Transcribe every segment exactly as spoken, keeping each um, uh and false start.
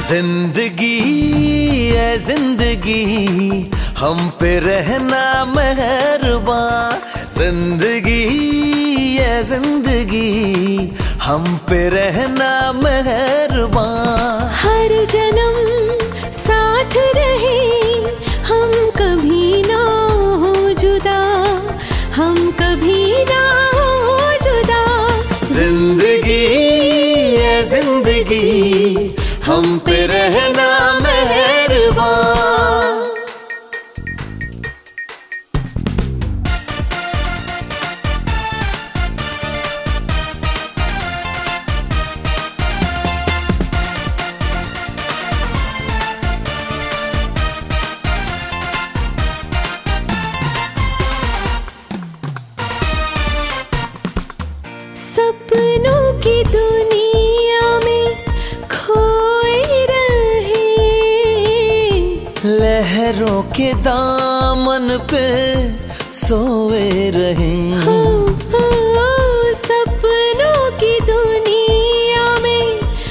जिंदगी है जिंदगी हम पे रहना मेहरबान। जिंदगी है जिंदगी हम पे रहना मेहरबान। हर जन्म साथ रहे हम कभी ना हो जुदा, हम कभी ना हो जुदा। जिंदगी है जिंदगी हम पे रहना मेहरबान। सपनों की दुनिया में खोए रहे, लहरों के दामन पे सोए रहे। हो, हो, सपनों की दुनिया में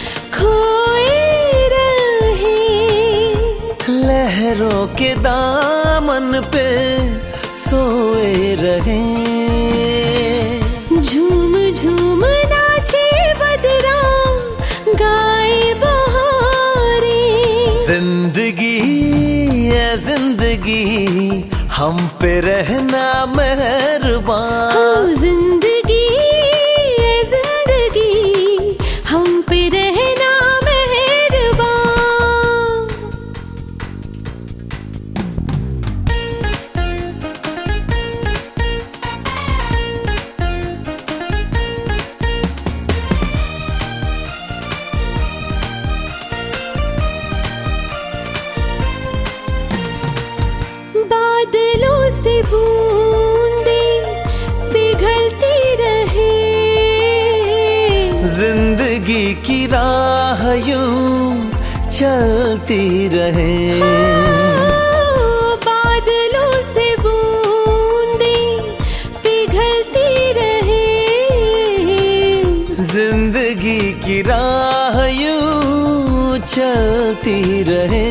खोए रहे, लहरों के दामन पे सोए रहे। झूम झूम नाचे बदरा गाए बहारे। जिंदगी है जिंदगी हम पे रहना मेहरबान। हाँ, जिंदगी है जिंदगी हम पे रहना मेहरबान। बादलों से बूंदे पिघलती रहे, जिंदगी की राह यूं चलती रहे। हाँ, बादलों से बूंदे पिघलती रहे, जिंदगी की राह यूं चलती रहे।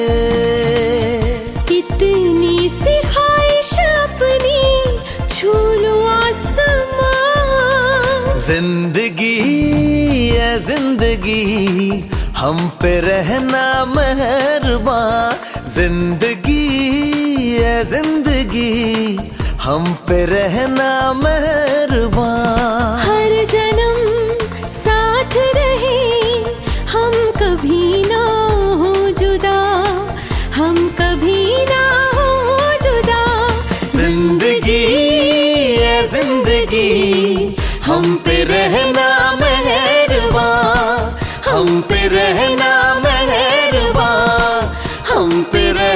कितनी सी ख्वाहिश अपनी छू लूं आसमां। जिंदगी है जिंदगी हम पे रहना मेहरबान। जिंदगी है जिंदगी हम पे रहना मेहरबान। हर जन्म साथ रहे हम कभी ना हो जुदा, हम कभी ना हो जुदा। जिंदगी है जिंदगी हम पे रहना मेहरबान। हम पे रहना मेहरबान। हम पे रहना